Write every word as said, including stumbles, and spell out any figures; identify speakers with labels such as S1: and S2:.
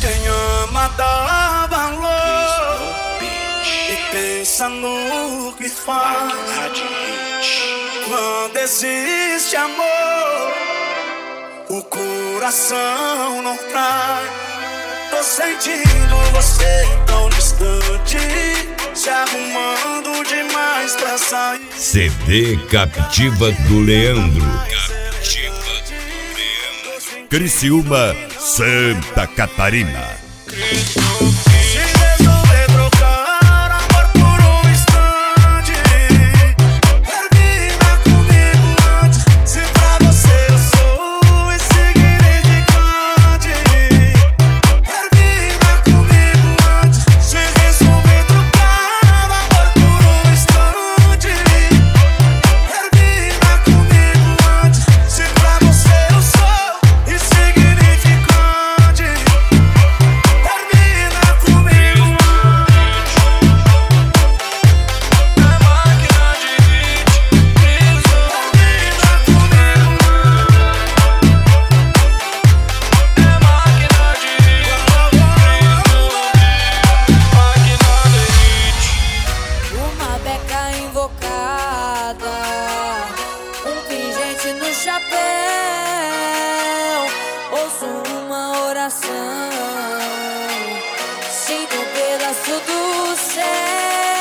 S1: Quem ama dá valor e pensa no que faz. Quando existe amor, o coração não cai. Tô sentindo você tão distante, se arrumando demais pra sair.
S2: C D Captiva do Leandro. Captiva do Leandro. Criciúma, Santa Catarina.
S3: Invocada, um pingente no chapéu, ouço uma oração, sinto um pedaço do céu.